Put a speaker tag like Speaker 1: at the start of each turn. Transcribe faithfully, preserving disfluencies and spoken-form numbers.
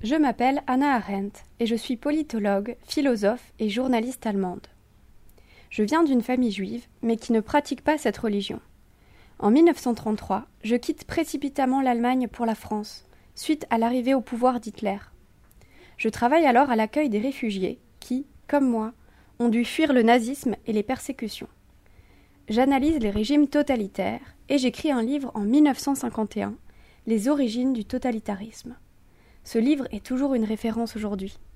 Speaker 1: Je m'appelle Hannah Arendt et je suis politologue, philosophe et journaliste allemande. Je viens d'une famille juive, mais qui ne pratique pas cette religion. En mille neuf cent trente-trois, je quitte précipitamment l'Allemagne pour la France, suite à l'arrivée au pouvoir d'Hitler. Je travaille alors à l'accueil des réfugiés qui, comme moi, ont dû fuir le nazisme et les persécutions. J'analyse les régimes totalitaires et j'écris un livre en mille neuf cent cinquante et un, Les origines du totalitarisme. Ce livre est toujours une référence aujourd'hui.